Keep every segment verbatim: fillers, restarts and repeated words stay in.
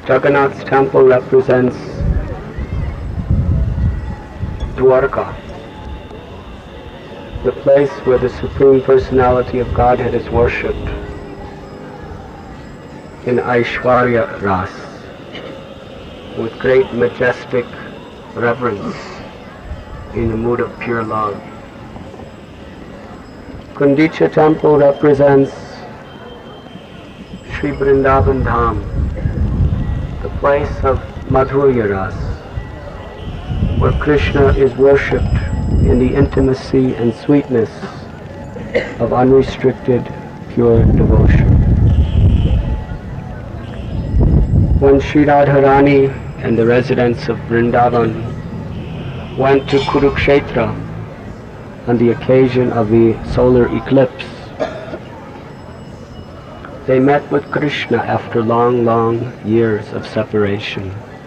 Jagannath's temple represents Dwarka, the place where the Supreme Personality of Godhead is worshipped in Aishwarya Ras, with great majestic reverence in the mood of pure love. Gundicha temple represents Sri Vrindavan Dham, the place of Madhurya Ras, where Krishna is worshipped in the intimacy and sweetness of unrestricted, pure devotion. When Sri Radharani and the residents of Vrindavan went to Kurukshetra on the occasion of the solar eclipse, they met with Krishna after long, long years of separation.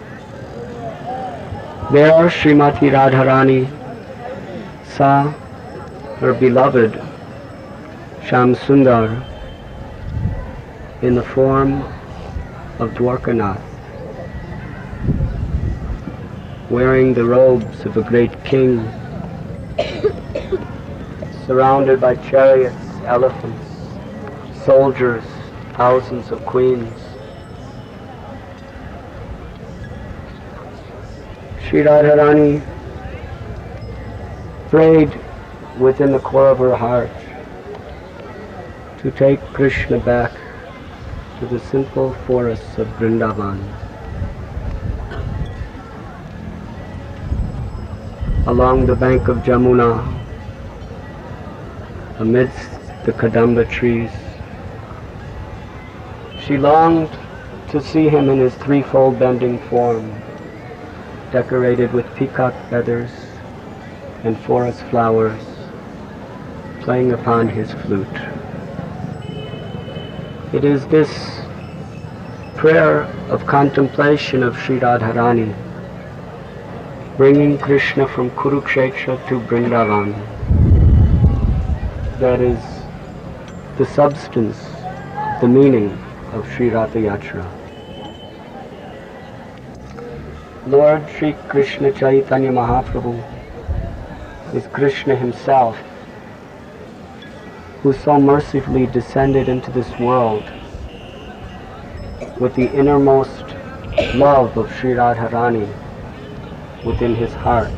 There, Srimati Radharani saw her beloved Shyam Sundar in the form of Dwarkanath, wearing the robes of a great king, surrounded by chariots, elephants, soldiers, thousands of queens. Sri Radharani prayed within the core of her heart to take Krishna back to the simple forests of Vrindavan. Along the bank of Jamuna, amidst the Kadamba trees, she longed to see him in his threefold bending form, decorated with peacock feathers and forest flowers, playing upon his flute. It is this prayer of contemplation of Sri Radharani, bringing Krishna from Kurukshetra to Vrindavan, that is the substance, the meaning of Sri Ratha Yatra. Lord Sri Krishna Chaitanya Mahaprabhu is Krishna himself, who so mercifully descended into this world with the innermost love of Sri Radharani within his heart.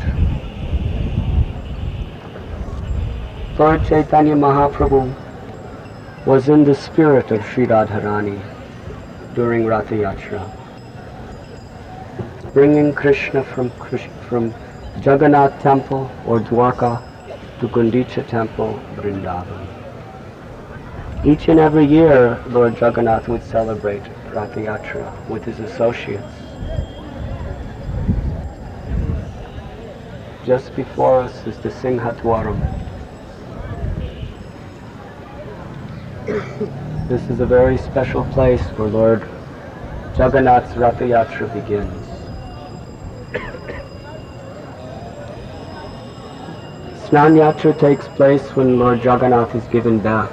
Lord Chaitanya Mahaprabhu was in the spirit of Sri Radharani during Ratha Yatra, bringing Krishna from, from Jagannath temple or Dwarka to Gundicha temple, Vrindavan. Each and every year, Lord Jagannath would celebrate Ratha Yatra with his associates. Just before us is the Singhatwaram. This is a very special place where Lord Jagannath's Ratha Yatra begins. Snan Yatra takes place when Lord Jagannath is given bath.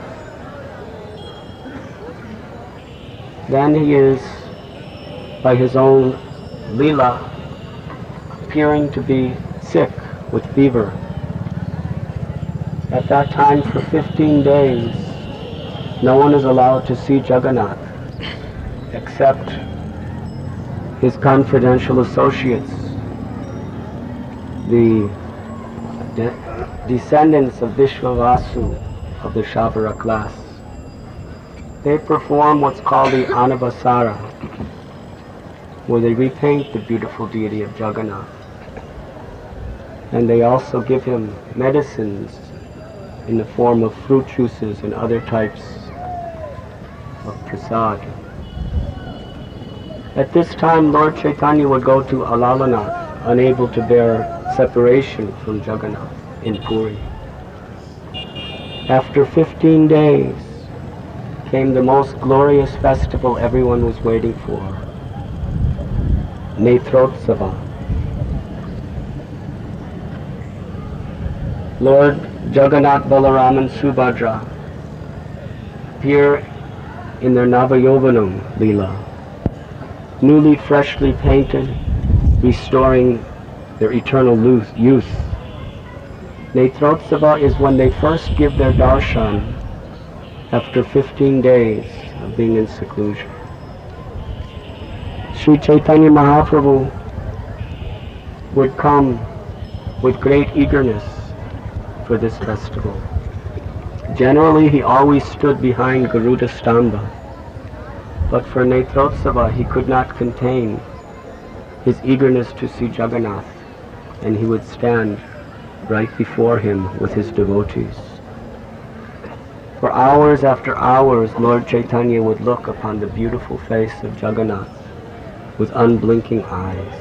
Then he is, by his own Leela, appearing to be sick with fever. At that time, for fifteen days, no one is allowed to see Jagannath except his confidential associates, the de- descendants of Vishwavasu of the Shabara class. They perform what's called the Anavasara, where they repaint the beautiful deity of Jagannath. And they also give him medicines in the form of fruit juices and other types of prasad. At this time, Lord Chaitanya would go to Alalanath, unable to bear separation from Jagannath in Puri. After fifteen days came the most glorious festival everyone was waiting for, Netrotsava. Lord Jagannath, Balaram and Subhadra appear in their Navayovanam Leela, newly freshly painted, restoring their eternal youth. Netrotsava is when they first give their darshan after fifteen days of being in seclusion. Sri Chaitanya Mahaprabhu would come with great eagerness for this festival. Generally, he always stood behind Garuda Stamba, but for Netrotsava he could not contain his eagerness to see Jagannath, and he would stand right before him with his devotees. For hours after hours, Lord Chaitanya would look upon the beautiful face of Jagannath with unblinking eyes.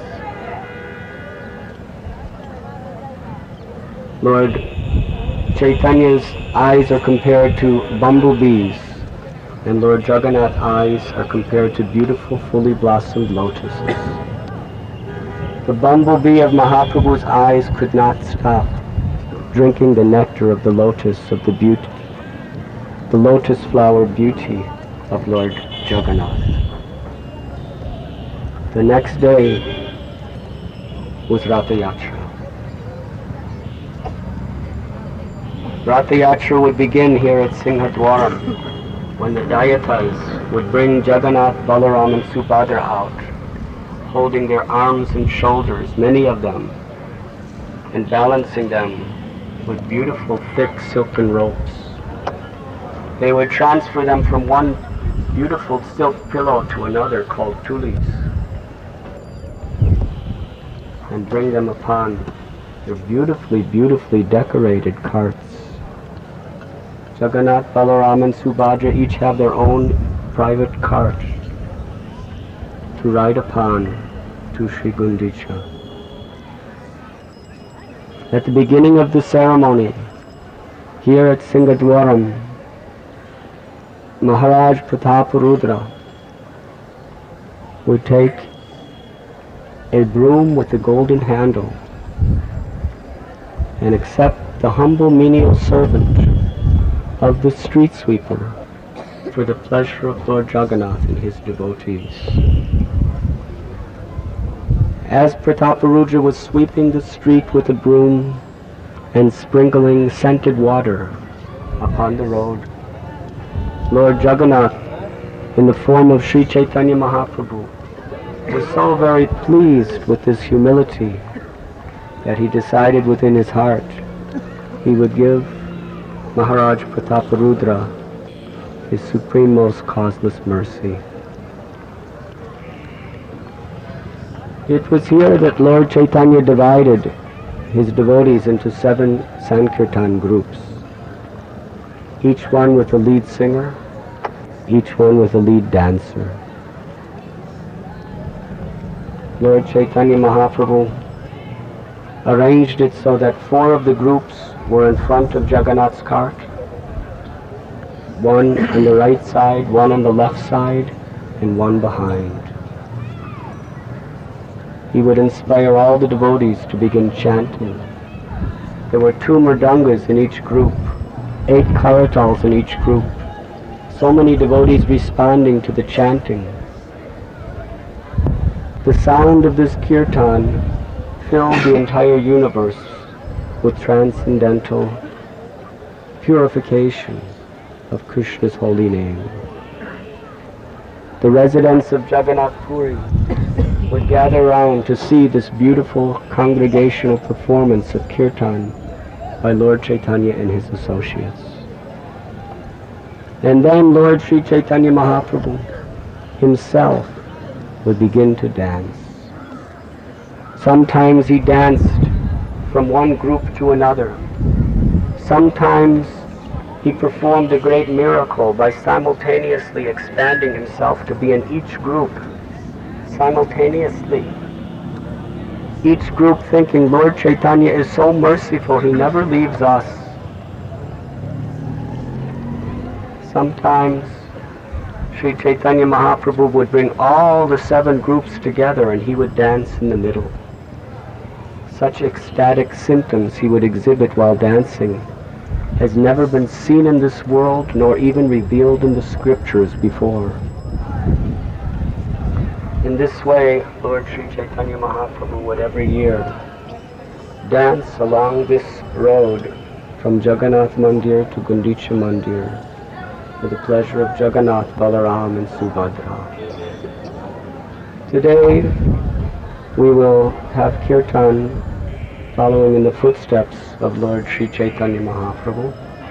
Lord Chaitanya's eyes are compared to bumblebees, and Lord Jagannath's eyes are compared to beautiful, fully blossomed lotuses. The bumblebee of Mahaprabhu's eyes could not stop drinking the nectar of the lotus of the beauty, the lotus flower beauty of Lord Jagannath. The next day was Ratha Yatra. Ratha Yatra would begin here at Singhadwaram, when the Dayatas would bring Jagannath, Balaram and Subhadra out, holding their arms and shoulders, many of them, and balancing them with beautiful thick silken ropes. They would transfer them from one beautiful silk pillow to another called tulis, and bring them upon their beautifully, beautifully decorated carts. Jagannath, Balaram and Subhadra each have their own private cart to ride upon to Sri Gundicha. At the beginning of the ceremony, here at Singhadwaram, Maharaj Prataparudra would take a broom with a golden handle and accept the humble menial servant of the street sweeper for the pleasure of Lord Jagannath and his devotees. As Prataparudra was sweeping the street with a broom and sprinkling scented water upon the road, Lord Jagannath, in the form of Sri Chaitanya Mahaprabhu, was so very pleased with this humility that he decided within his heart he would give Maharaj Prataparudra his supreme most causeless mercy. It was here that Lord Chaitanya divided his devotees into seven Sankirtan groups, each one with a lead singer, each one with a lead dancer. Lord Chaitanya Mahaprabhu arranged it so that four of the groups were in front of Jagannath's cart, one on the right side, one on the left side, and one behind. He would inspire all the devotees to begin chanting. There were two mridangas in each group, eight karatals in each group, so many devotees responding to the chanting. The sound of this kirtan filled the entire universe with transcendental purification of Krishna's holy name. The residents of Jagannath Puri would gather around to see this beautiful congregational performance of kirtan by Lord Chaitanya and his associates. And then Lord Sri Chaitanya Mahaprabhu himself would begin to dance. Sometimes he danced from one group to another. Sometimes he performed a great miracle by simultaneously expanding himself to be in each group simultaneously. Each group thinking, Lord Chaitanya is so merciful, he never leaves us. Sometimes Sri Chaitanya Mahaprabhu would bring all the seven groups together and he would dance in the middle. Such ecstatic symptoms he would exhibit while dancing has never been seen in this world nor even revealed in the scriptures before. In this way, Lord Sri Chaitanya Mahaprabhu would every year dance along this road from Jagannath Mandir to Gundicha Mandir for the pleasure of Jagannath, Balaram and Subhadra. Today we will have kirtan following in the footsteps of Lord Sri Chaitanya Mahaprabhu.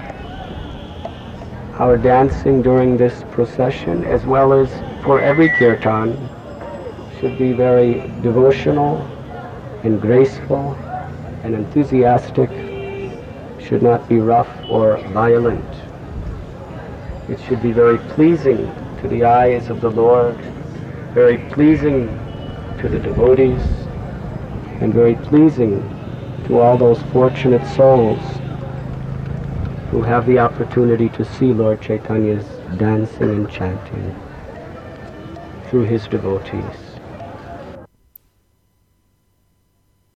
Our dancing during this procession, as well as for every kirtan, should be very devotional and graceful and enthusiastic, should not be rough or violent. It should be very pleasing to the eyes of the Lord, very pleasing to the devotees, and very pleasing to all those fortunate souls who have the opportunity to see Lord Chaitanya's dancing and chanting through his devotees.